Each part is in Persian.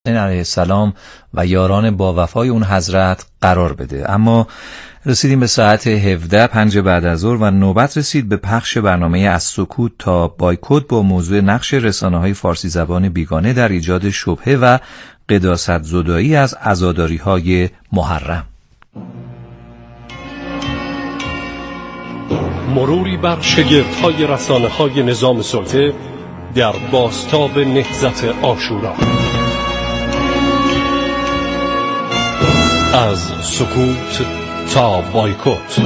علیه السلام و یاران با وفای اون حضرت قرار بده. اما رسیدیم به ساعت 17:05 بعد از ظهر و نوبت رسید به پخش برنامه از سکوت تا بایکوت با موضوع نقش رسانه‌های فارسی زبان بیگانه در ایجاد شبهه و قداست زدایی از عزاداری‌های محرم. مروری بر شگفت‌های رسانه‌های نظام سلطه در بازتاب نهضت عاشورا. از سکوت تا بایکوت.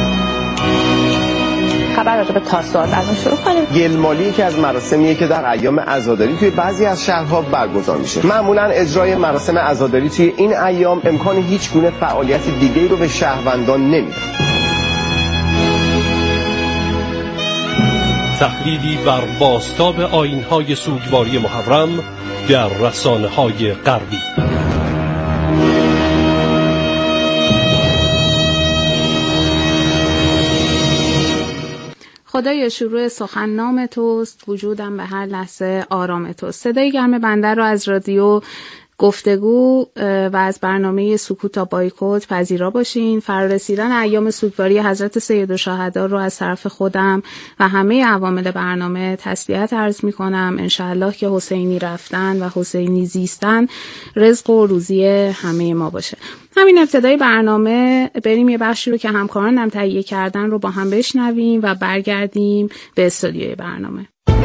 خبر راجع به تاسوعات از اون شروع کنیم. گلمالی یکی از مراسمیه که در ایام عزاداری توی بعضی از شهرها برگزار میشه. معمولا اجرای مراسم عزاداری توی این ایام امکان هیچ گونه فعالیت دیگه‌ای رو به شهروندان نمیده. تحلیلی بر بازتاب آیین‌های سوگواری محرم در رسانه‌های غربی. خدای شروع سخن نام توست، وجودم به هر لحظه آرام توست. صدای گرم بنده رو از رادیو گفتگو و از برنامه سکوت تا بایکوت پذیرا باشین. فرارسیدن ایام سوگواری حضرت سیدالشهدا رو از طرف خودم و همه عوامل برنامه تسلیت عرض می کنم. انشاءالله که حسینی رفتن و حسینی زیستن رزق و روزی همه ما باشه. همین ابتدای برنامه بریم یه بخشی رو که همکارانم تهیه کردن رو با هم بشنویم و برگردیم به استودیوی برنامه.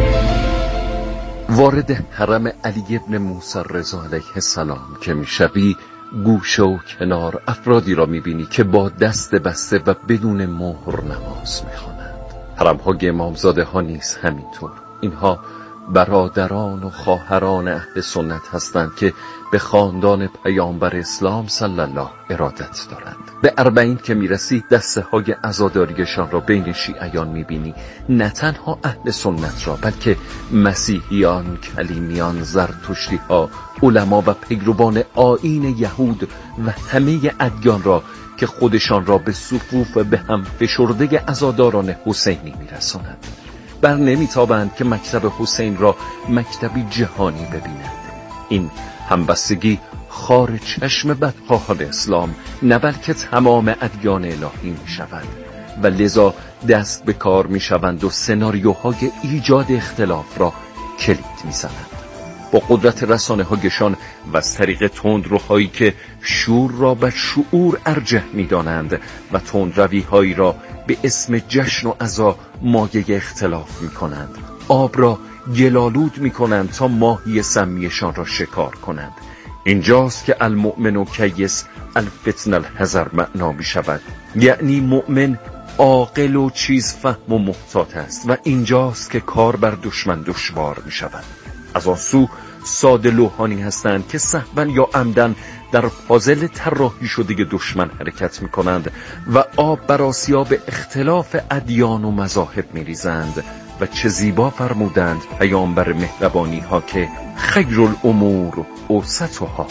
وارد حرم علی ابن موسی رضا علیه السلام که میشوی، گوشه و کنار افرادی را میبینی که با دست بسته و بدون مهر نماز میخوانند. حرم‌های امامزاده ها نیز همینطور. اینها برادران و خواهران اهل سنت هستند که به خاندان پیامبر اسلام صلی الله ارادت دارند. به 40 که میرسی دسته های عزاداریشان را بین شیعیان میبینی، نه تنها اهل سنت را بلکه مسیحیان، کلیمیان، زرتشتی ها، علما و پیروان آیین یهود و همه ادیان را که خودشان را به صفوف به هم فشرده عزاداران حسینی میرسانند. بر نمیتابند که مکتب حسین را مکتبی جهانی ببینند. این همبستگی خار چشم بدخواهان اسلام نه بلکه تمام ادیان الهی می شود و لذا دست به کار می شوند و سناریوهای ایجاد اختلاف را کلید می زنند. با قدرت رسانه هایشان و از طریق تندروهایی که شور را به شعور ارجح می دانند و تندروی هایی را به اسم جشن و عزا مایه اختلاف می کنند، آب را گلالود می کنند تا ماهی سمیشان را شکار کنند. اینجاست که المؤمن کیس الفتن الحذر معنا می شود، یعنی مؤمن عاقل و چیز فهم و محتاط است و اینجاست که کار بر دشمن دشوار می شود. از آن سو ساده لوحانی هستند که سهوا یا عمدن در پازل طراحی شده دشمن حرکت می کنند و آب بر آسیاب اختلاف ادیان و مذاهب می ریزند و چه زیبا فرمودند پیامبر مهربانی ها که خیر الامور اوسطها.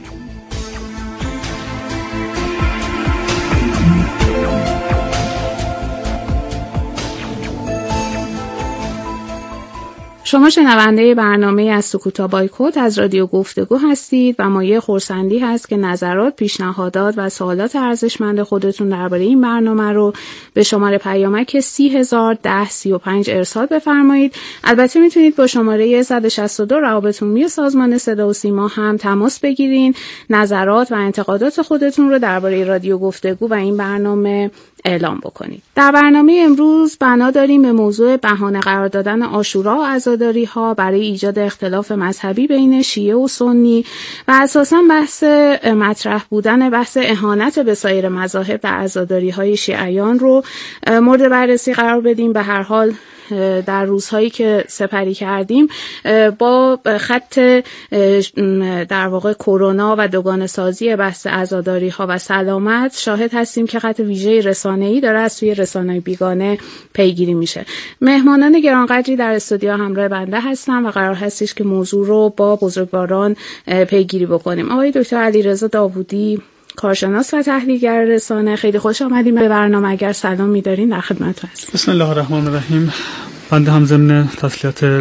شما شنونده برنامه از سکوت تا بایکوت از رادیو گفتگو هستید و مایه خرسندی هست که نظرات، پیشنهادات و سوالات ارزشمند خودتون درباره این برنامه رو به شماره پیامک 301035 ارسال بفرمایید. البته میتونید با شماره 162 روابط عمومی سازمان صدا و سیما هم تماس بگیرین. نظرات و انتقادات خودتون رو درباره رادیو گفتگو و این برنامه اعلام بکنید. در برنامه امروز بنا داریم به موضوع بهانه قرار دادن عاشورا و عزاداری ها برای ایجاد اختلاف مذهبی بین شیعه و سنی و اساساً بحث مطرح بودن بحث اهانت به سایر مذاهب در عزاداری های شیعیان رو مورد بررسی قرار بدیم. به هر حال در روزهایی که سپری کردیم با خط در واقع کرونا و دوگانه سازی بحث عزاداری ها و سلامت شاهد هستیم که خط ویژه رسانه‌ای داره از سوی رسانه‌های بیگانه پیگیری میشه. مهمانان گرانقدری در استودیو همراه بنده هستن و قرار هستش که موضوع رو با بزرگواران پیگیری بکنیم. آقای دکتر علیرضا داوودی، کارشناس و تحلیلگر رسانه، خیلی خوش آمدیم به برنامه. اگر سلام می‌دارین در خدمت هستم. بسم الله الرحمن الرحیم. بنده هم ضمن تسلیت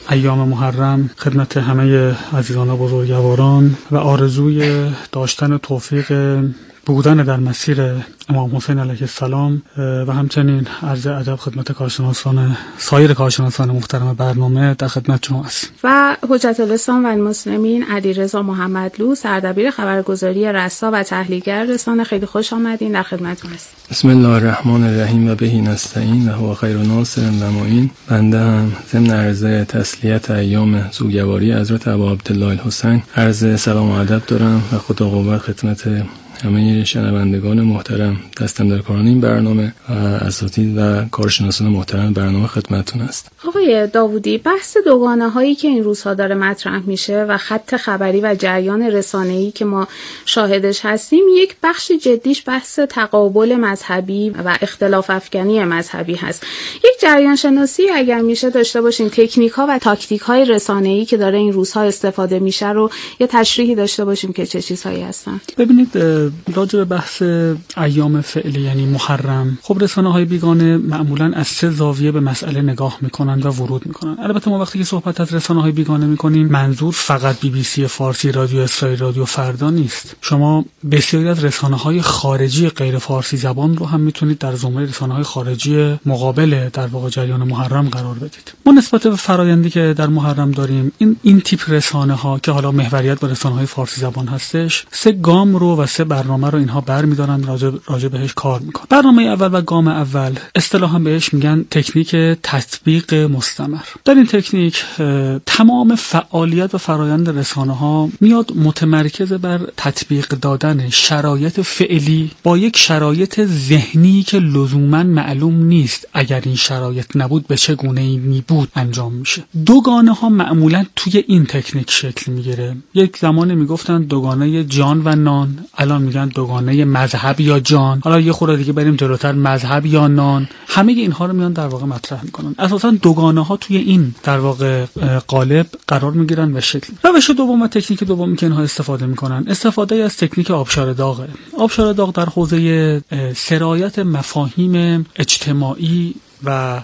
ایام محرم خدمت همه عزیزان بزرگواران و آرزوی داشتن توفیق بودن در مسیر امام حسین علیه السلام و همچنین عرض ادب خدمت کارشناسان سایر کارشناسان محترم برنامه در خدمت شما است. و حجت الاسلام و المسلمین علیرضا محمدلو، سردبیر خبرگزاری رسا و تحلیلگر رسانه، خیلی خوش آمدین، در خدمتتون هستیم. بسم الله الرحمن الرحیم و بهی نستعین و هو خیر ناصر و معین. بنده هم ضمن عرض تسلیت ایام سوگواری حضرت ابا عبدالله الحسین عرض سلام و ادب دارم و خدا قوت خدمت همه شنوندگان محترم، دستاندرکاران این برنامه و اساتید و کارشناسان محترم برنامه خدمتتون است. آقای داوودی، بحث دوگانه هایی که این روزها داره مطرح میشه و خط خبری و جریان رسانه‌ای که ما شاهدش هستیم، یک بخش جدیش بحث تقابل مذهبی و اختلاف افکنی مذهبی هست. یک جریان شناسی اگر میشه داشته باشین تکنیک ها و تاکتیک های رسانه‌ای که داره این روزها استفاده میشه رو یه تشریحی داشته باشیم که چه چیزهایی هستن. ببینید، راجع به بحث ایام فعلی یعنی محرم، خب رسانه‌های بیگانه معمولاً از سه زاویه به مسئله نگاه میکنن و ورود میکنن. البته ما وقتی که صحبت از رسانه‌های بیگانه میکنیم منظور فقط BBC فارسی، رادیو اسرائیل، رادیو فردا نیست. شما بسیاری از رسانه‌های خارجی غیر فارسی زبان رو هم میتونید در زمره رسانه‌های خارجی مقابل در واقع جریان محرم قرار بدید. ما نسبت به فرآیندی که در محرم داریم، این تیپ رسانه‌ها که حالا محوریت به رسانه‌های فارسی زبان هستش، سه گام رو و سه برنامه رو اینها برمی‌دارن، راجع بهش کار میکنن. برنامه اول و گام اول اصطلاحاً بهش میگن تکنیک تطبیق مستمر. در این تکنیک تمام فعالیت و فرایند رسانه‌ها میاد متمرکز بر تطبیق دادن شرایط فعلی با یک شرایط ذهنی که لزوماً معلوم نیست اگر این شرایط نبود به چه گونه‌ای میبود انجام میشه. دوگانه‌ها معمولاً توی این تکنیک شکل میگیره. یک زمانی میگفتن دوگانه جان و نان، الان میگن دوگانه مذهب یا جان، حالا یه خورده دیگه بریم جلوتر مذهب یا نان. همه اینها رو میان در واقع مطرح میکنن. اساسا دوگانه ها توی این در واقع قالب قرار میگیرن و شکل. روش دوم و تکنیک دومی که اینها استفاده میکنن، استفاده از تکنیک آبشار داغه. آبشار داغ در حوزه سرایت مفاهیم اجتماعی و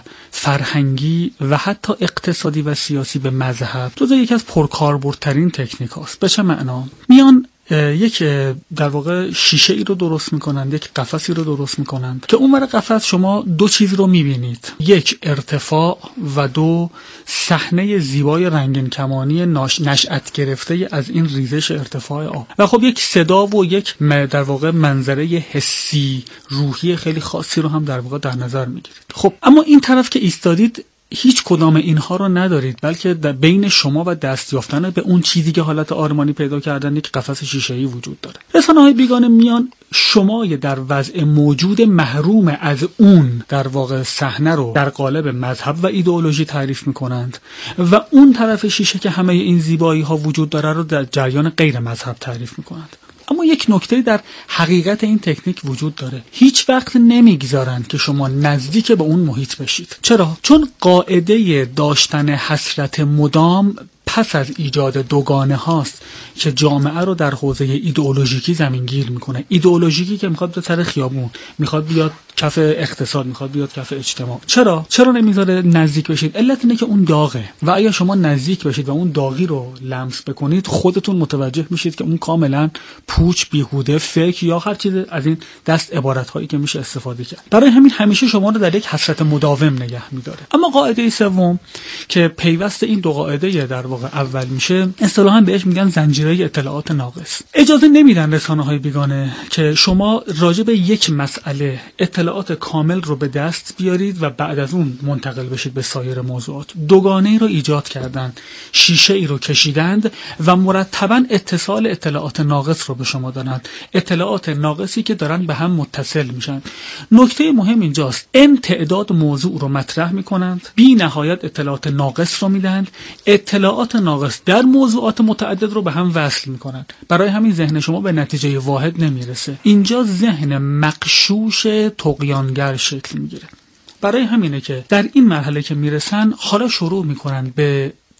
فرهنگی و حتی اقتصادی و سیاسی به مذهب جزو یکی از پرکاربردترین تکنیک هاست. به چه معنا؟ میان یک در واقع شیشه ای رو درست میکنند، یک قفسی رو درست میکنند که اونور قفس شما دو چیز رو میبینید، یک ارتفاع و دو صحنه زیبای رنگین کمانی نشأت گرفته از این ریزش ارتفاع آب و خب یک صدا و یک در واقع منظره حسی روحی خیلی خاصی رو هم در واقع در نظر میگیرید. خب اما این طرف که ایستادید هیچ کدام اینها رو ندارید، بلکه در بین شما و دست یافتن به اون چیزی که حالت آرمانی پیدا کردن یک قفس شیشه‌ای وجود داره. رسانه‌های بیگانه میان شما در وضع موجود محروم از اون در واقع صحنه رو در قالب مذهب و ایدئولوژی تعریف میکنند و اون طرف شیشه که همه این زیبایی ها وجود داره رو در جریان غیر مذهب تعریف میکنند. اما یک نکته در حقیقت این تکنیک وجود داره، هیچ وقت نمیگذارند که شما نزدیک به اون محیط بشید. چرا؟ چون قاعده داشتن حسرت مدام پس از ایجاد دوگانه هاست که جامعه رو در حوزه ایدئولوژیکی زمینگیر میکنه. ایدئولوژیکی که میخواد به سر خیابون، میخواد بیاد کف اقتصاد، میخواد بیاد کف اجتماع. چرا نمیذاره نزدیک بشید؟ علت اینه که اون داغه و اگه شما نزدیک بشید و اون داغی رو لمس بکنید خودتون متوجه میشید که اون کاملا پوچ، بیهوده، فیک یا هر چیز از این دست عبارت هایی که میشه استفاده کرد. برای همین همیشه شما رو در یک حسرت مداوم نگه میداره. اما قاعده سوم که پیوست این دو قاعده در واقع اول میشه، اصطلاحاً بهش میگن زنجیره اطلاعات ناقص. اجازه نمیدن رسانه‌های بیگانه که شما راجع به یک مسئله اطلاعات کامل رو به دست بیارید و بعد از اون منتقل بشید به سایر موضوعات. دوگانه‌ای رو ایجاد کردن، شیشه‌ای رو کشیدند و مرتباً اتصال اطلاعات ناقص رو به شما دادن. اطلاعات ناقصی که دارن به هم متصل میشن. نکته مهم اینجاست، این تعداد موضوع رو مطرح میکنند، بی نهایت اطلاعات ناقص رو میدن، اطلاعات ناقص در موضوعات متعدد رو به هم وصل میکنند. برای همین ذهن شما به نتیجه واحد نمیرسه. اینجا ذهن مغشوش طغیانگر شکل میگیره. برای همینه که در این مرحله که میرسن حالا شروع میکنن به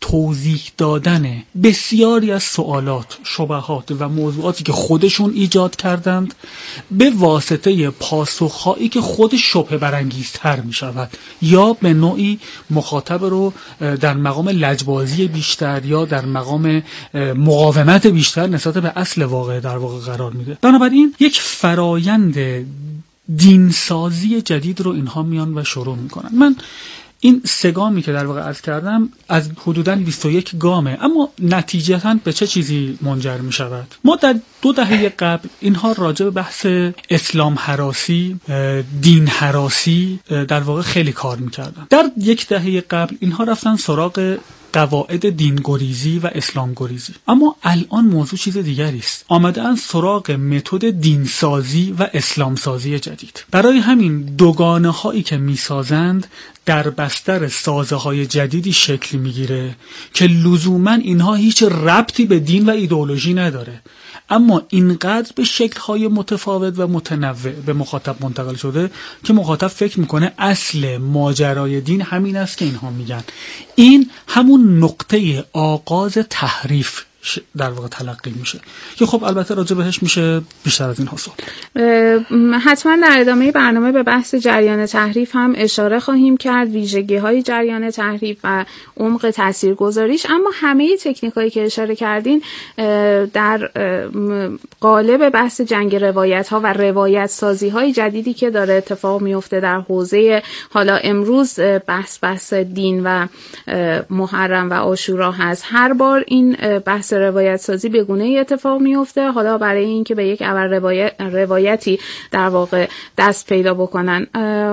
توضیح دادن بسیاری از سوالات، شبهات و موضوعاتی که خودشون ایجاد کردند به واسطه پاسخهایی که خود شبهه برانگیزتر می شود یا به نوعی مخاطب رو در مقام لجبازی بیشتر یا در مقام مقاومت بیشتر نسبت به اصل واقع در واقع قرار میده. بنابراین یک فرایند دینسازی جدید رو اینها میان و شروع میکنن. من این 3 گامی که در واقع عرض کردم از حدوداً 21 گامه، اما نتیجتاً به چه چیزی منجر می شود؟ ما در 2 دهه قبل اینها راجع به بحث اسلام هراسی، دین هراسی در واقع خیلی کار می کردن. در 1 دهه قبل اینها رفتن سراغ قواعد دینگریزی و اسلامگریزی، اما الان موضوع چیز دیگری است. آمدن سراغ متد دینسازی و اسلامسازی جدید. برای همین دوگانه هایی که میسازند در بستر سازه های جدیدی شکل میگیره که لزوما اینها هیچ ربطی به دین و ایدئولوژی نداره، اما اینقدر به شکل‌های متفاوت و متنوع به مخاطب منتقل شده که مخاطب فکر میکنه اصل ماجرای دین همین است که اینها میگن. این همون نقطه آغاز تحریف در واقع تلقی میشه که خب البته راجع بهش میشه بیشتر از این حاصل. حتما در ادامه برنامه به بحث جریان تحریف هم اشاره خواهیم کرد، ویژگی‌های جریان تحریف و عمق تاثیرگذاریش. اما همه تکنیکایی که اشاره کردین در قالب بحث جنگ روایت‌ها و روایت سازی‌های جدیدی که داره اتفاق میفته در حوزه حالا امروز بحث دین و محرم و عاشورا هست. هر بار این بحث روایت سازی به گونه‌ای اتفاق میفته، حالا برای اینکه به یک روایتی در واقع دست پیدا بکنن.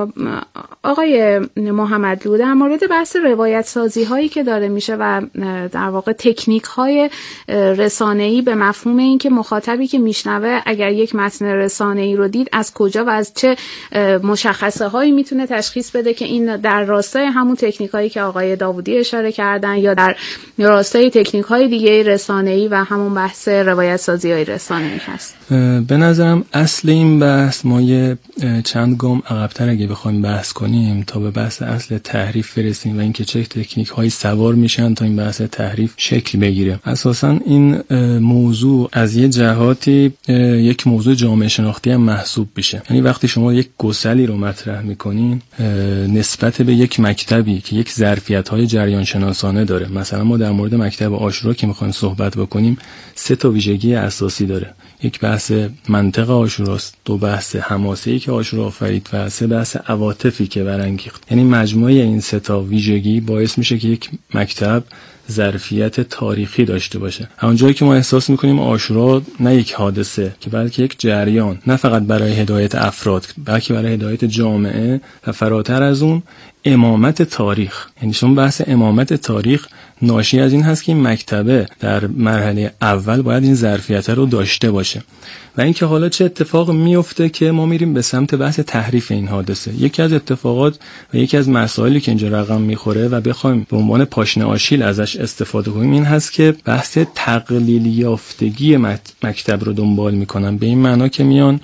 آقای محمدلو، در مورد بحث روایت سازی هایی که داره میشه و در واقع تکنیک های رسانه‌ای به مفهوم این که مخاطبی که میشنوه اگر یک متن رسانه‌ای رو دید از کجا و از چه مشخصه هایی میتونه تشخیص بده که این در راستای همون تکنیک هایی که آقای داوودی اشاره کردن یا در راستای تکنیک های دیگه رسانه‌ای و همون بحث روایت سازی های رسانه‌ای هست؟ به نظرم اصل این بحث ما یه چند گام عقب‌تر اگه بخوایم بحث کنیم تا به بحث اصل تحریف برسیم و اینکه چه تکنیک هایی سوار میشن تا این بحث تحریف شکل بگیره. اساساً این موضوع از یه جهاتی یک موضوع جامعه شناختی هم محسوب میشه. یعنی وقتی شما یک گسلی رو مطرح میکنین نسبت به یک مکتبی که یک ظرفیت‌های جریان شناسانه داره، مثلا ما در مورد مکتب عاشورا که میخوایم صحبت بکنیم 3 تا ویژگی اساسی داره. یک بحث منطق عاشوراست، 2 بحث حماسه‌ای که عاشورا آفرید و 3 بحث عواطفی که برانگیخت. یعنی مجموعه این 3 تا ویژگی باعث میشه که یک مکتب ظرفیت تاریخی داشته باشه. همون جایی که ما احساس میکنیم عاشورا نه یک حادثه که بلکه یک جریان، نه فقط برای هدایت افراد بلکه برای هدایت جامعه و فراتر از اون امامت تاریخ. یعنی شما بحث امامت تاریخ ناشی از این هست که این مکتبه در مرحله اول باید این ظرفیت رو داشته باشه. و اینکه حالا چه اتفاق میفته که ما میریم به سمت بحث تحریف این حادثه. یکی از اتفاقات و یکی از مسائلی که اینجا رقم میخوره و بخوایم به عنوان پاشنه آشیل ازش استفاده کنیم این هست که بحث تقلیل یافتگی مکتب رو دنبال میکنن، به این معنا که میان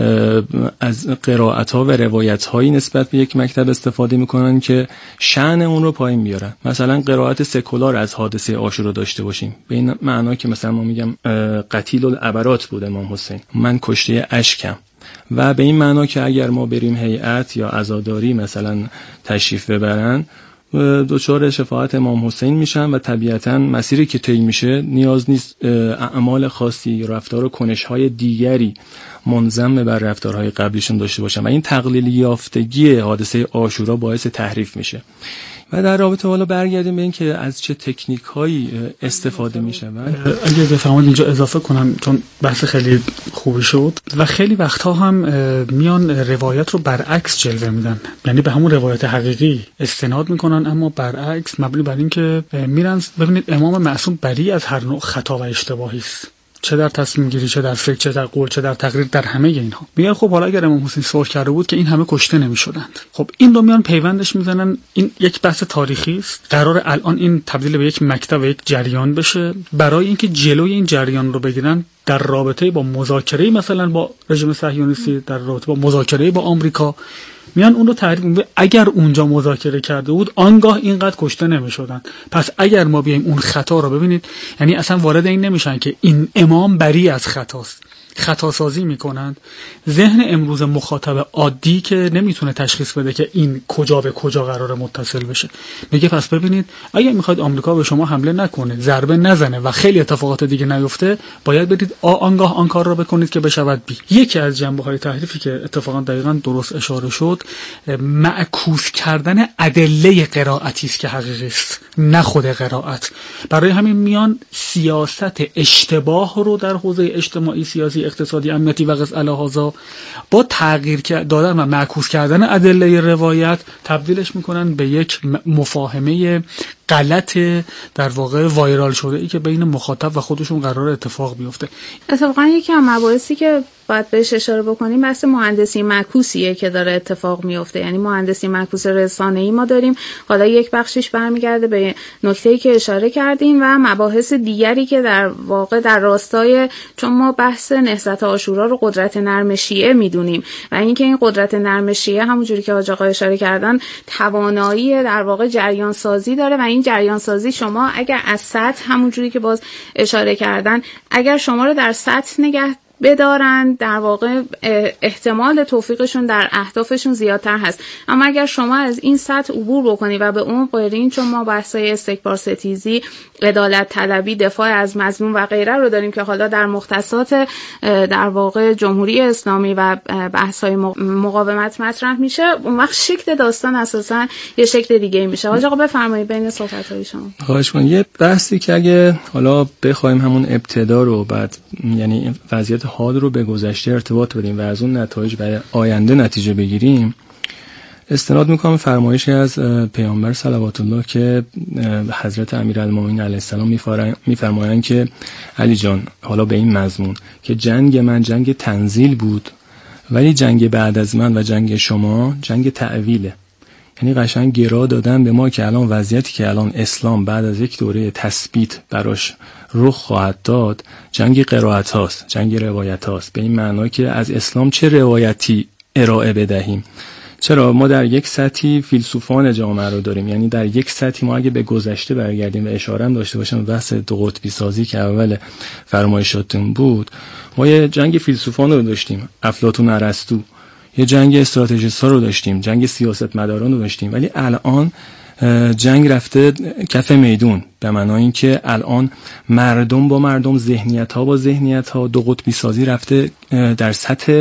از قرائت‌ها و روایت‌هایی نسبت به یک مکتب استفاده میکنن که شأن اون رو پایین بیارن. مثلا قرائت سکولار از حادثه عاشورا داشته باشیم، به این معنا که مثلا ما میگم قتیل العبرات بود امام حسین، من کشته اشکم، و به این معنا که اگر ما بریم هیئت یا عزاداری مثلا تشریف ببرن دچار شفاعت امام حسین میشن و طبیعتا مسیری که طی میشه نیاز نیست اعمال خاصی، رفتار و کنش‌های دیگری منضم بر رفتارهای قبلیشون داشته باشن و این تقلیل یافتگی حادثه عاشورا باعث تحریف میشه. و در رابطه حالا برگردیم به این که از چه تکنیک هایی استفاده می شود. اگه بفرمایید اینجا اضافه کنم چون بحث خیلی خوبی شد و خیلی وقتها هم میان روایت رو برعکس جلوه میدن، یعنی به همون روایت حقیقی استناد میکنن اما برعکس، مبنی بر این که میرن ببینید امام معصوم بری از هر نوع خطا و اشتباهی است، چه در تصمیم گیری، چه در فکر، چه در قول، چه در تقریر، در همه اینها. میگن خب حالا اگر امام حسین سوال کرده بود که این همه کشته نمیشدند. خب این رو میان پیوندش میزنن، این یک بحث تاریخی است، قرار الان این تبدیل به یک مکتب و یک جریان بشه. برای اینکه جلوی این جریان رو بگیرن در رابطه با مذاکره مثلا با رژیم صهیونیستی، در رابطه با مذاکره با آمریکا، میان اون رو تعریف میکنن. اگر اونجا مذاکره کرده بود آنگاه اینقدر کشته نمیشدن. پس اگر ما بیایم اون خطا رو ببینید، یعنی اصلا وارد این نمیشن که این امام بری از خطاست، خطا سازی میکنند. ذهن امروز مخاطب عادی که نمیتونه تشخیص بده که این کجا به کجا قراره متصل بشه، میگه پس ببینید اگه میخواید آمریکا به شما حمله نکنه، ضربه نزنه و خیلی اتفاقات دیگه نیفته، باید برید آنگاه آن کار را بکنید که بشود بی. یکی از جنبه‌های تحریفی که اتفاقا دقیقاً درست اشاره شد، معکوس کردن ادله قرائتی است که حقیقی است، نه خود قرائت. برای همین میان سیاست اشتباه رو در حوزه اجتماعی، سیاسی، اقتصادی، امنیتی و غیره هذا با تغییر دادن و معکوس کردن ادله روایت تبدیلش میکنن به یک مفاهمه غلط در واقع وایرال شده ای که بین مخاطب و خودشون قرار اتفاق بیفته. اتفاقا یکی از مباحثی که باید بهش اشاره بکنیم بحث مهندسی معکوسیه که داره اتفاق میفته. یعنی مهندسی معکوس رسانه‌ای ما داریم، حالا یک بخشش برمیگرده به نکته‌ای که اشاره کردیم و مباحث دیگری که در واقع در راستای، چون ما بحث نهضت عاشورا رو قدرت نرم شیعه میدونیم و اینکه این قدرت نرم شیعه همونجوری که حاج آقا اشاره کردن توانایی در واقع جریان سازی داره و این جریان سازی شما اگر از سطح همونجوری که باز اشاره کردن اگر شما رو در سطح نگه بدارن، در واقع احتمال توفیقشون در اهدافشون زیادتر هست. اما اگر شما از این سطح عبور بکنی و به اون غیرین، چون ما بحثای استکبار ستیزی، عدالت طلبی، دفاع از مظلوم و غیره رو داریم که حالا در مختصات در واقع جمهوری اسلامی و بحث‌های مقاومت مطرح میشه، اون وقت شکل داستان اساساً یه شکل دیگه میشه. حاج آقا بفرمایید بین صحبت‌های شما. خواهش می‌کنم. یه بحثی که اگه حالا بخوایم همون ابتدا رو بعد یعنی وضعیت حال رو به گذشته ارتباط بدیم و از اون نتایج برای آینده نتیجه بگیریم، استناد میکنم فرمایشی از پیامبر صلوات الله که حضرت امیرالمومنین علیه السلام میفرمایند که علی جان، حالا به این مضمون که جنگ من جنگ تنزیل بود ولی جنگ بعد از من و جنگ شما جنگ تعویله. یعنی قشنگ گرا دادن به ما که الان وضعیتی که الان اسلام بعد از یک دوره تثبیت براش رخ خواهد داد جنگ قرائت هاست، جنگ روایت هاست، به این معنا که از اسلام چه روایتی ارائه بدهیم. چرا ما در یک سطحی فیلسوفان جامعه رو داریم، یعنی در یک سطحی ما اگه به گذشته برگردیم و اشاره هم داشته باشم بحث دو قطبی سازی که اول فرمایشاتون بود، ما یه جنگ فیلسوفان رو داشتیم، افلاطون، ارسطو، یه جنگ استراتژیست‌ها رو داشتیم، جنگ سیاستمداران رو داشتیم، ولی الان جنگ رفته کف میدون، به معنای اینکه الان مردم با مردم، ذهنیت‌ها با ذهنیت‌ها، دو قطبی سازی رفته در سطح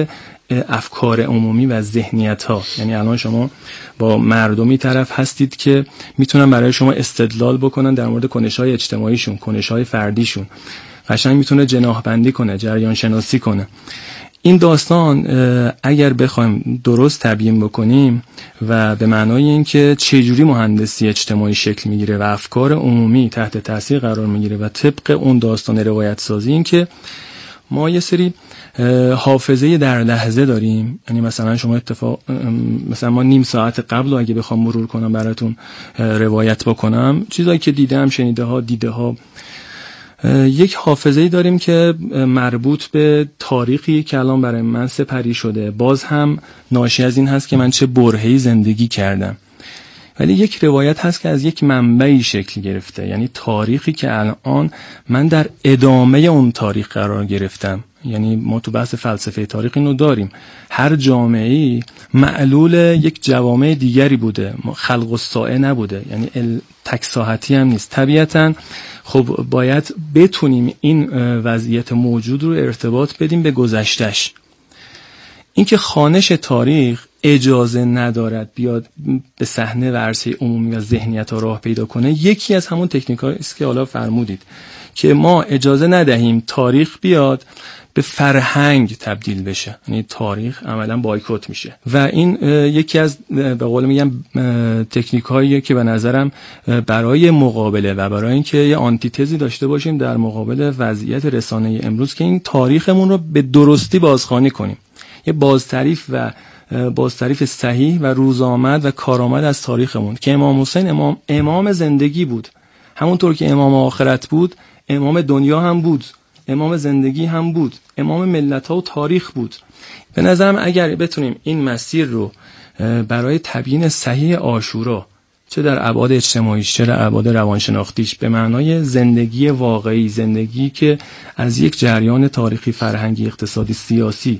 افکار عمومی و ذهنیت‌ها. یعنی الان شما با مردمی طرف هستید که میتونن برای شما استدلال بکنن در مورد کنش‌های اجتماعیشون، کنش‌های فردیشون، قشنگ میتونه جناح بندی کنه، جریان شناسی کنه. این داستان اگر بخوایم درست تبیین بکنیم و به معنای اینکه چجوری مهندسی اجتماعی شکل میگیره و افکار عمومی تحت تاثیر قرار میگیره و طبق اون داستان روایت سازی، این که ما یه سری حافظه در لحظه داریم. یعنی مثلا شما مثلا ما نیم ساعت قبل اگه بخوام مرور کنم براتون روایت بکنم، چیزایی که دیدم، شنیده ها، دیده ها، یک حافظه‌ای داریم که مربوط به تاریخی که الان برای من سپری شده، باز هم ناشی از این هست که من چه برهه‌ای زندگی کردم. ولی یک روایت هست که از یک منبعی شکل گرفته، یعنی تاریخی که الان من در ادامه اون تاریخ قرار گرفتم. یعنی ما تو بحث فلسفه تاریخ اینو داریم، هر جامعه‌ای معلول یک جوامع دیگری بوده، خلق الساعه نبوده، یعنی تک ساحتی هم نیست. طبیعتاً خب باید بتونیم این وضعیت موجود رو ارتباط بدیم به گذشتهش. اینکه خوانش تاریخ اجازه ندارد بیاد به صحنه و عرصه عمومی و ذهنیت ها راه پیدا کنه، یکی از همون تکنیک‌هایی است که حالا فرمودید که ما اجازه ندهیم تاریخ بیاد به فرهنگ تبدیل بشه، یعنی تاریخ عملا بایکوت میشه. و این یکی از به قول میگم تکنیک‌هایی که به نظرم برای مقابله و برای اینکه یه آنتیتزی داشته باشیم در مقابل وضعیت رسانه امروز که این تاریخمون رو به درستی بازخوانی کنیم، یه بازتعریف صحیح و روزآمد و کارآمد از تاریخمون که امام حسین امام زندگی بود، همونطور که امام آخرت بود، امام دنیا هم بود، امام زندگی هم بود، امام ملت ها و تاریخ بود. به نظرم اگر بتونیم این مسیر رو برای تبیین صحیح عاشورا، چه در ابعاد اجتماعیش چه در ابعاد روانشناختیش، به معنای زندگی واقعی، زندگی که از یک جریان تاریخی، فرهنگی، اقتصادی، سیاسی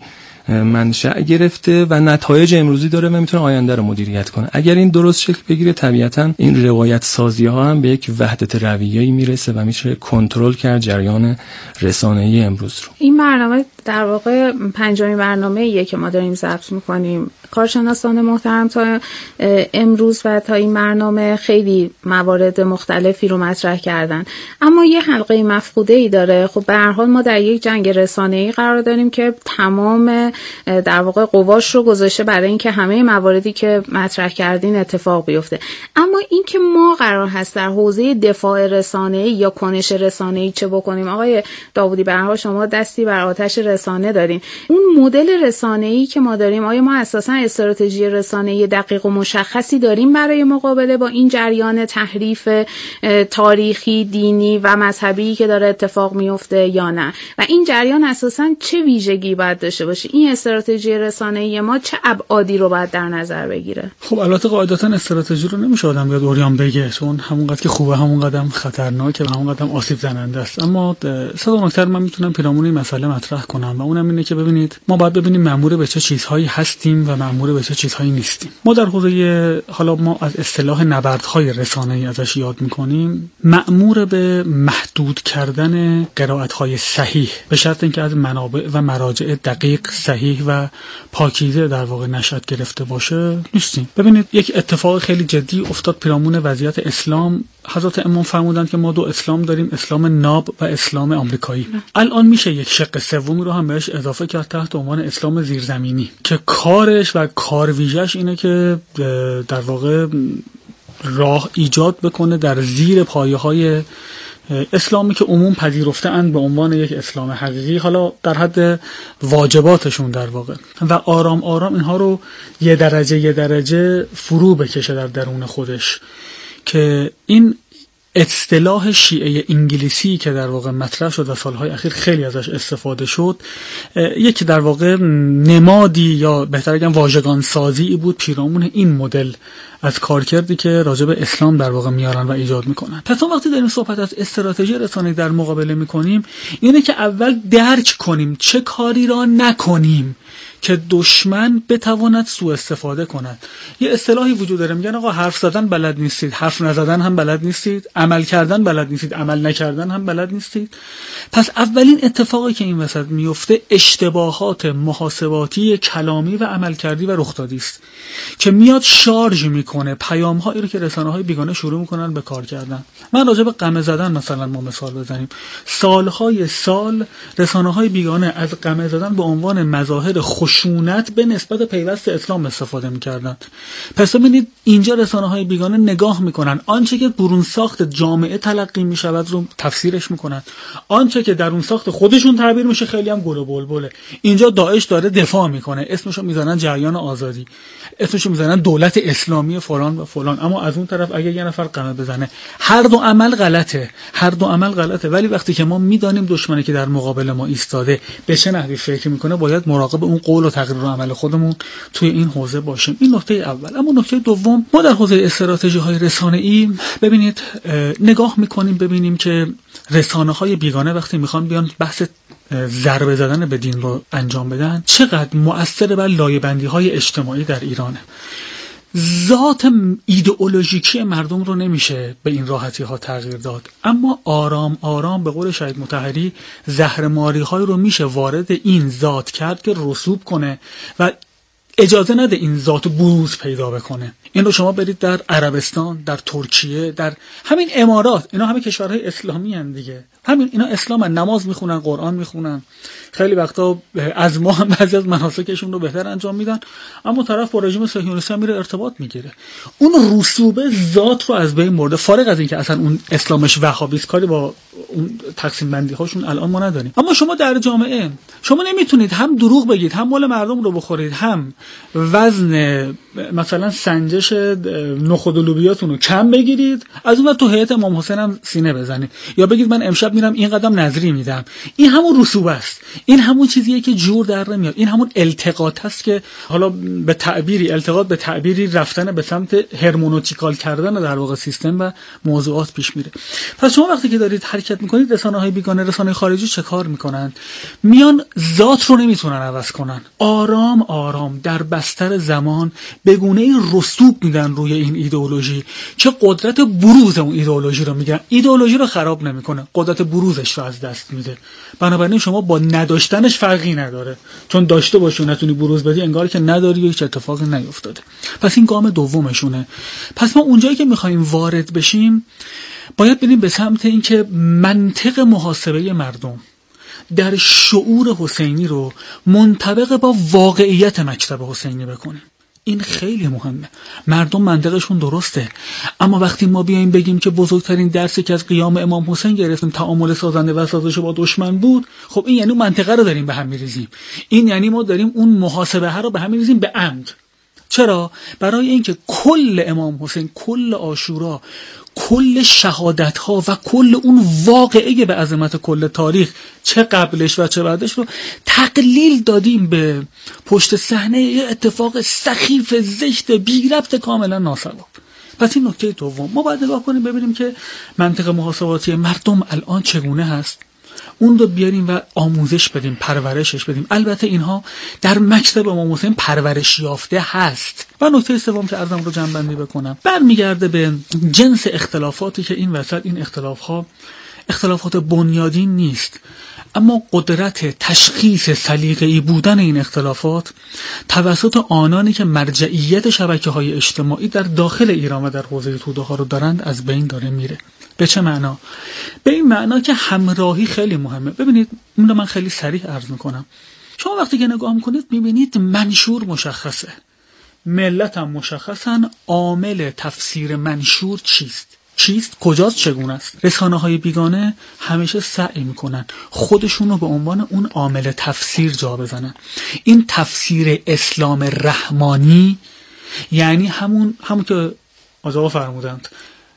منشأ گرفته و نتایج امروزی داره و میتونه آینده رو مدیریت کنه. اگر این درست شکل بگیره طبیعتاً این روایت سازی ها هم به یک وحدت رویه‌ای میرسه و میشه کنترل کرد جریان رسانه‌ای امروز رو. این برنامه در واقع 5مین برنامه‌ایه که ما داریم ضبط می‌کنیم. کارشناسان محترم تا امروز و تا این برنامه خیلی موارد مختلفی رو مطرح کردن، اما یه حلقه مفقوده‌ای داره. خب به هر حال ما در یک جنگ رسانه‌ای قرار داریم که تمام در واقع قواش رو گذاشته برای اینکه همه مواردی که مطرح کردین اتفاق بیفته، اما اینکه ما قرار هست در حوزه دفاع رسانه‌ای یا کنش رسانه‌ای چه بکنیم. آقای داوودی، به هر حال شما دستی بر آتش رسانه دارین. اون مدل رسانه‌ای که ما داریم، آیا ما اساساً استراتژی رسانه‌ای دقیق و مشخصی داریم برای مقابله با این جریان تحریف تاریخی، دینی و مذهبی که داره اتفاق میفته یا نه؟ و این جریان اساساً چه ویژگی باید داشته باشه؟ این استراتژی رسانه‌ای ما چه ابعادی رو باید در نظر بگیره؟ خب البته قاعدتاً استراتژی رو نمیشه آدم بیاد اوریان بگه، چون همونقدر که خوبه همونقدر خطرناکه و همونقدر آسیب زننده است. اما صد نکته من میتونم پیرامون این مسئله مطرح کنم و اونم اینه که ببینید ما باید ببینیم مأمور به چه چیزهایی هستیم و مأمور به چه چیزهایی نیستیم. ما در حوزه، حالا ما از اصطلاح نبردهای رسانه‌ای ازش یاد میکنیم، مأمور به محدود کردن قرائت‌های صحیح به شرط اینکه از منابع و مراجع دقیق، صحیح و پاکیزه در واقع نشأت گرفته باشه نیستیم. ببینید یک اتفاق خیلی جدی افتاد پیرامون وضعیت اسلام. حضرت امام فرمودند که ما دو اسلام داریم، اسلام ناب و اسلام آمریکایی. الان میشه یک شق سومی رو هم بهش اضافه کرد تحت عنوان اسلام زیرزمینی که کارش و کار ویژه‌اش اینه که در واقع راه ایجاد بکنه در زیر پایه‌های اسلامی که عموم پذیرفته اند به عنوان یک اسلام حقیقی، حالا در حد واجباتشون در واقع، و آرام آرام اینها رو یه درجه فرو بکشه در درون خودش. که این اصطلاح شیعه انگلیسی که در واقع مطرح شد و سالهای اخیر خیلی ازش استفاده شد، یک در واقع نمادی یا بهتر بگم واژگان سازی بود پیرامون این مدل از کارکردی که راجع به اسلام در واقع میارن و ایجاد میکنن. پس وقتی داریم صحبت از استراتژی رسانه‌ای در مقابله میکنیم، اینه که اول درک کنیم چه کاری را نکنیم که دشمن بتواند سوء استفاده کند. یه اصطلاحی وجود داره، میگن آقا حرف زدن بلد نیستید، حرف نزدن هم بلد نیستید، عمل کردن بلد نیستید، عمل نکردن هم بلد نیستید. پس اولین اتفاقی که این وسط میفته اشتباهات محاسباتی کلامی و عملکردی و رخدادی است که میاد شارژ میکنه پیام‌هایی رو که رسانه‌های بیگانه شروع میکنن به کار کردن. من راجع به قمه زدن مثلا ما مثال بزنیم، سالهای سال رسانه‌های بیگانه از قمه زدن به عنوان مظاهر خشونت به نسبت پیوست اسلام استفاده می‌کردند. پس ببینید اینجا رسانه‌های بیگانه نگاه می‌کنن آنچه که برون ساخت جامعه تلقی می‌شود رو تفسیرش می‌کنن، آنچه که درون ساخت خودشون تعبیر میشه خیلی هم گل و بلبله. اینجا داعش داره دفاع می‌کنه، اسمشو می‌ذارن جریان آزادی، اسمشو می‌ذارن دولت اسلامی فلان و فلان، اما از اون طرف اگه یه نفر قمه بزنه هر دو عمل غلطه. ولی وقتی که ما می‌دانیم دشمنی که در مقابل ما ایستاده به چه نحوی فکر می‌کنه، باید مراقب اون قول و تقریر و عمل خودمون توی این حوزه باشیم. این نکته اول. اما نکته دوم، ما در حوزه استراتژی‌های رسانه‌ای ببینید نگاه می‌کنیم ببینیم که رسانه‌های بیگانه وقتی می‌خوان بیان بحث ضربه زدن به دین رو انجام بدن چقدر مؤثر بر لایه‌بندی‌های اجتماعی در ایرانه. ذات ایدئولوژیکی مردم رو نمیشه به این راحتی ها تغییر داد، اما آرام آرام به قول شهید مطهری زهرماری های رو میشه وارد این ذات کرد که رسوب کنه و اجازه نده این ذات بروز پیدا بکنه. این رو شما برید در عربستان، در ترکیه، در همین امارات، اینا همه کشورهای اسلامی هستند دیگه، همین اینا اسلام هستند، نماز میخونن، قرآن میخونن، خیلی وقتا از ما هم بعضی از مناسکشون رو بهتر انجام میدن، اما طرف با رژیم صهیونیستی میره ارتباط میگیره. اون رسوبه ذات رو از بین برده، فارغ از این که اصلا اون اسلامش وهابی است، کاری با اون تقسیم بندی هاشون الان ما نداریم. اما شما در جامعه شما نمیتونید هم دروغ بگید، هم مال مردم رو بخورید، هم وزن مثلا سنجش نخود و لوبیاتون رو کم بگیرید، از اون تو هیئت امام حسین هم سینه بزنید، یا بگید من امشب میرم این قدم نظری میدم. این همون رسوب است، این همون چیزیه که جور در نمیاد، این همون التقاط است که حالا به تعبیری التقاط به تعبیری رفتن به سمت هرمونوتیکال کردن در واقع سیستم و موضوعات پیش میره. پس شما وقتی که دارید حرکت میکنید، رسانه‌های بیگانه، رسانه‌های خارجی چه کار میکنن؟ میان ذات رو نمیتونن عوض کنن، آرام آرام در بستر زمان به گونه‌ای رسوب میدن روی این ایدئولوژی که قدرت بروز اون ایدئولوژی رو میگن. ایدئولوژی رو خراب نمیکنه، قدرت بروزش رو از دست میده. بنابراین شما با نداشتنش فرقی نداره، چون داشته باشی و نتونی بروز بدی انگار که نداری و هیچ اتفاقی نیفتاده. پس این گام دومشونه. پس ما اونجایی که میخوایم وارد بشیم باید بریم به سمت اینکه منطق محاسبه مردم در شعور حسینی رو منطبق با واقعیت مکتب حسینی بکنیم. این خیلی مهمه. مردم منطقشون درسته، اما وقتی ما بیایم بگیم که بزرگترین درسی که از قیام امام حسین گرفتیم تعامل سازنده و سازش با دشمن بود، خب این یعنی منطقه رو داریم به هم میریزیم. این یعنی ما داریم اون محاسبه ها رو به هم میریزیم به عمد. چرا؟ برای اینکه کل امام حسین، کل عاشورا، کل شهادت ها و کل اون واقعه به عظمت کل تاریخ، چه قبلش و چه بعدش، رو تقلیل دادیم به پشت صحنه یه اتفاق سخیف زشت بی ربط کاملا ناسباب. پس این نکته دوم. ما باید نگاه کنیم ببینیم که منطق محاسباتی مردم الان چگونه هست، اون رو بیاریم و آموزش بدیم، پرورشش بدیم. البته اینها در مکتب امام حسین پرورش یافته هست. و نکته سوم که عرضم رو جمع‌بندی بکنم برمیگرده به جنس اختلافاتی که این وسط، این اختلافات بنیادین نیست، اما قدرت تشخیص سلیقه‌ای بودن این اختلافات توسط آنانی که مرجعیت شبکه‌های اجتماعی در داخل ایران و در حوزه توده‌ها رو دارند از بین داره میره. به چه معنا؟ به این معنا که همراهی خیلی مهمه. ببینید اون رو من خیلی صریح عرض میکنم. شما وقتی که نگاه میکنید میبینید منشور مشخصه، ملت هم مشخصن، عامل تفسیر منشور چیست، کجاست، چگونه است. رسانه های بیگانه همیشه سعی میکنن خودشون رو به عنوان اون عامل تفسیر جا بزنن. این تفسیر اسلام رحمانی یعنی همون که آقا فرمودند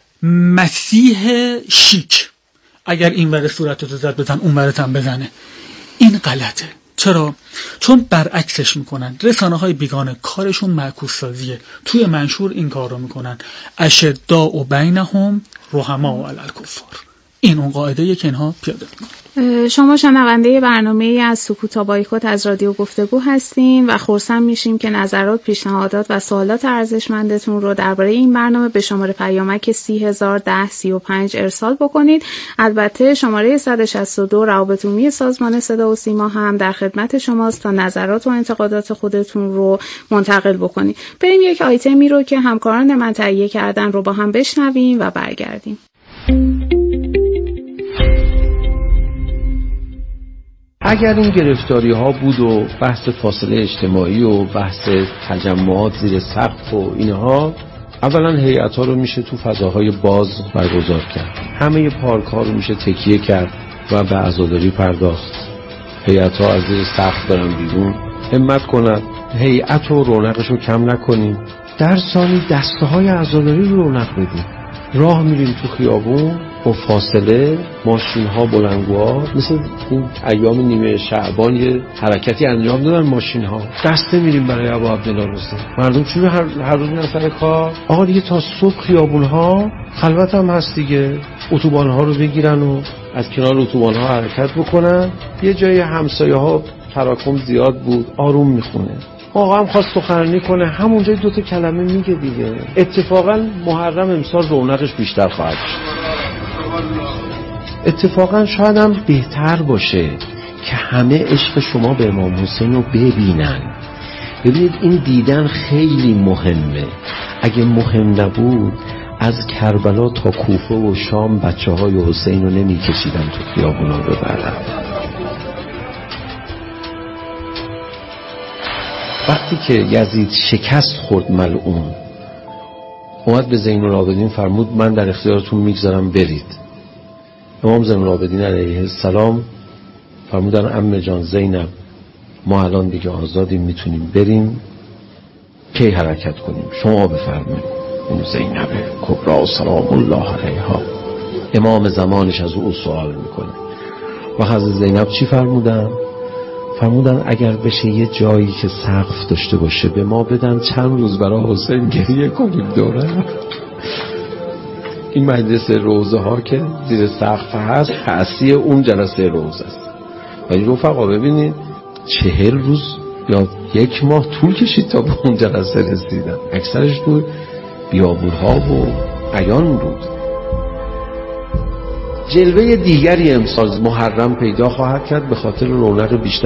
مسیح شیک، اگر این ور صورتتو زد بزن اون ورت هم بزنه. این غلطه. چرا؟ چون برعکسش میکنن. رسانه های بیگانه کارشون معکوس سازیه. توی منشور این کار رو میکنن، اشداء بینهم رحماء علی الکفار. این اون قاعده‌ایه که اینها پیاده میکنن. شما شنونده برنامه از سکوت تا بایکوت از رادیو گفتگو هستین و خرسند میشیم که نظرات، پیشنهادات و سوالات ارزشمندتون رو درباره این برنامه به شماره پیامک 301035 ارسال بکنید. البته شماره 162 روابط عمومی سازمان صدا و سیما هم در خدمت شماست تا نظرات و انتقادات خودتون رو منتقل بکنید. بریم یک آیتمی رو که همکاران من تهیه کردن رو با هم بشنویم و برگردیم. اگر این گرفتاری ها بود و بحث فاصله اجتماعی و بحث تجمعات زیر سقف و اینها، اولا هیئت ها رو میشه تو فضاهای باز برگزار کرد، همه پارک ها رو میشه تکیه کرد و به عزاداری پرداخت. هیئت ها از زیر سقف برن بیرون، همت کنند هیئت و رونقش رو کم نکنیم. در ثانی دسته های عزاداری رو رونق بدیم. راه میریم تو خیابون با فاصله، ماشین ها بلندگوها، مثل این ایام نیمه شعبان یه حرکتی انجام دادن ماشین ها، دسته میریم برای ابا عبدالله رستم. مردم چون هر روز میرن سر کار، آقا دیگه تا صبح خیابون ها خلوت هم هست دیگه، اتوبان ها رو بگیرن و از کنار اتوبان ها حرکت بکنن. یه جای همسایه ها تراکم زیاد بود، آروم میخونه، آقا هم خواست سخنرانی کنه، همونجای دوتا کلمه میگه دیگه. اتفاقا محرم امسال رونقش بیشتر خواهد شد. اتفاقا شاید هم بهتر باشه که همه عشق شما به امام حسین رو ببینن. ببینید این دیدن خیلی مهمه. اگه مهم نبود از کربلا تا کوفه و شام بچه های حسین رو نمی کشیدن تو خیابونا ببرن. وقتی که یزید شکست خورد ملعون، اومد به زین العابدین فرمود من در اختیارتون میگذارم برید. امام زین العابدین علیه السلام فرمودن عمه جان زینب ما الان دیگه آزادیم، میتونیم بریم، کی حرکت کنیم؟ شما بفرمایید. اون زینب کبرا سلام الله علیها امام زمانش از او سوال میکنه. و حضرت زینب چی فرمودن اگر بشه یه جایی که سقف داشته باشه به ما بدن، چند روز برای حسین گریه کنیم دوره. این مجلس روزه ها که زیر سقف هست حسی اون جلسه روزه است. ولی رفقا ببینید 40 روز یا 1 ماه طول کشید تا به اون جلسه رسیدن. اکثرش تو بیابونها و عیان بود. جلوه دیگری امسال محرم پیدا خواهد کرد به خاطر رونق بیشتر